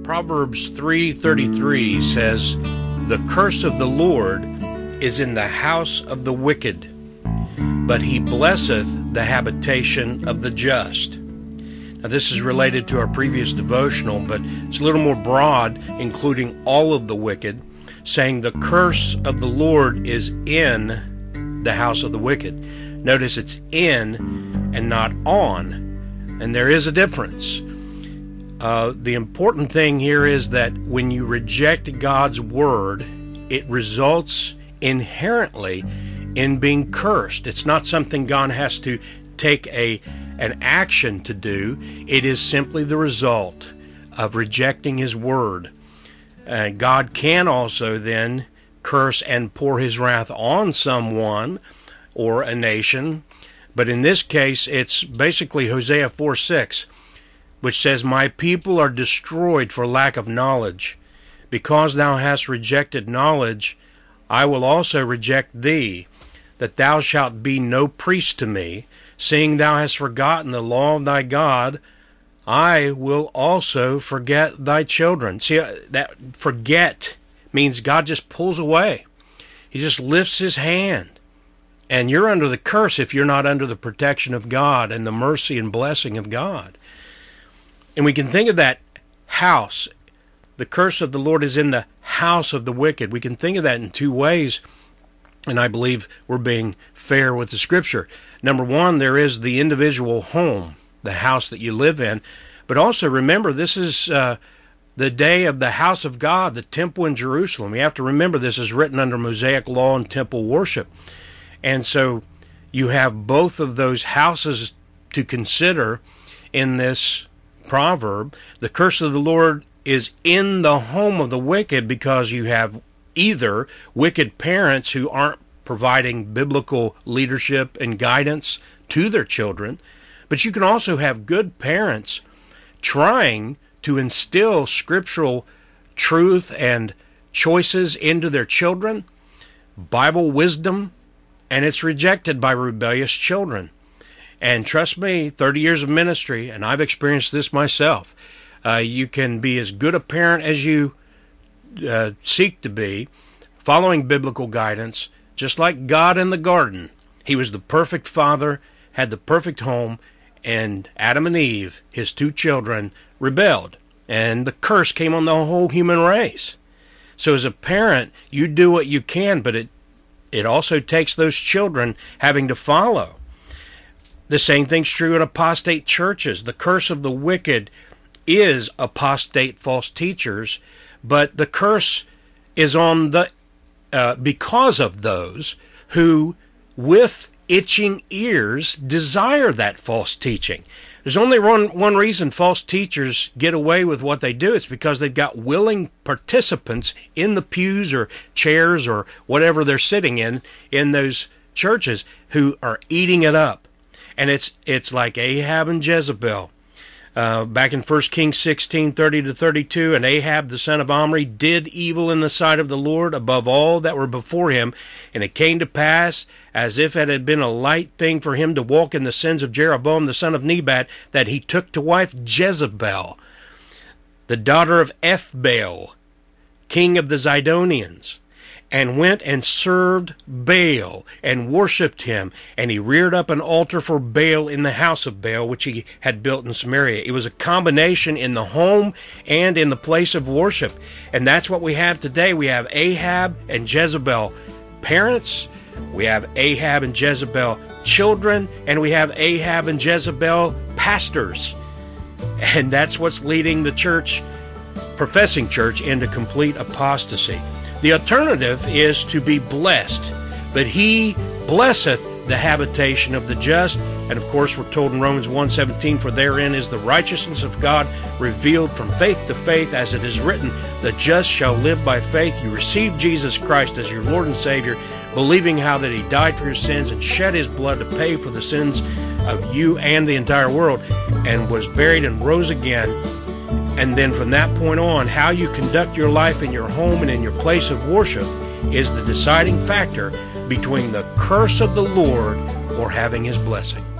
Proverbs 3:33 says, "The curse of the Lord is in the house of the wicked, but he blesseth the habitation of the just." Now, this is related to our previous devotional, but it's a little more broad, including all of the wicked, saying the curse of the Lord is in the house of the wicked. Notice it's in and not on, and there is a difference. The important thing here is that when you reject God's word, it results inherently in being cursed. It's not something God has to take an action to do. It is simply the result of rejecting his word. God can also then curse and pour his wrath on someone or a nation, but in this case it's basically Hosea 4:6, which says, "My people are destroyed for lack of knowledge. Because thou hast rejected knowledge, I will also reject thee, that thou shalt be no priest to me. Seeing thou hast forgotten the law of thy God, I will also forget thy children." See, that forget means God just pulls away. He just lifts his hand. And you're under the curse if you're not under the protection of God and the mercy and blessing of God. And we can think of that house. The curse of the Lord is in the house of the wicked. We can think of that in two ways, and I believe we're being fair with the Scripture. Number one, there is the individual home, the house that you live in. But also remember, this is the day of the house of God, the temple in Jerusalem. We have to remember this is written under Mosaic law and temple worship. And so you have both of those houses to consider in this proverb. The curse of the Lord is in the home of the wicked because you have either wicked parents who aren't providing biblical leadership and guidance to their children, but you can also have good parents trying to instill scriptural truth and choices into their children, Bible wisdom, and it's rejected by rebellious children. And trust me, 30 years of ministry, and I've experienced this myself, you can be as good a parent as you seek to be, following biblical guidance, just like God in the garden. He was the perfect father, had the perfect home, and Adam and Eve, his two children, rebelled. And the curse came on the whole human race. So as a parent, you do what you can, but it also takes those children having to follow. The same thing's true in apostate churches. The curse of the wicked is apostate false teachers, but the curse is on the because of those who, with itching ears, desire that false teaching. There's only one reason false teachers get away with what they do. It's because they've got willing participants in the pews or chairs or whatever they're sitting in those churches who are eating it up. And it's like Ahab and Jezebel. Back in 1 Kings 16:30-32, "And Ahab the son of Omri did evil in the sight of the Lord above all that were before him. And it came to pass, as if it had been a light thing for him to walk in the sins of Jeroboam the son of Nebat, that he took to wife Jezebel, the daughter of Ethbaal, king of the Zidonians, and went and served Baal and worshipped him. And he reared up an altar for Baal in the house of Baal, which he had built in Samaria." It was a combination in the home and in the place of worship. And that's what we have today. We have Ahab and Jezebel parents, we have Ahab and Jezebel children, and we have Ahab and Jezebel pastors. And that's what's leading the church, professing church, into complete apostasy. The alternative is to be blessed, but he blesseth the habitation of the just. And of course, we're told in Romans 1:17, "For therein is the righteousness of God revealed from faith to faith, as it is written, the just shall live by faith." You receive Jesus Christ as your Lord and Savior, believing how that he died for your sins and shed his blood to pay for the sins of you and the entire world, and was buried and rose again. And then from that point on, how you conduct your life in your home and in your place of worship is the deciding factor between the curse of the Lord or having his blessing.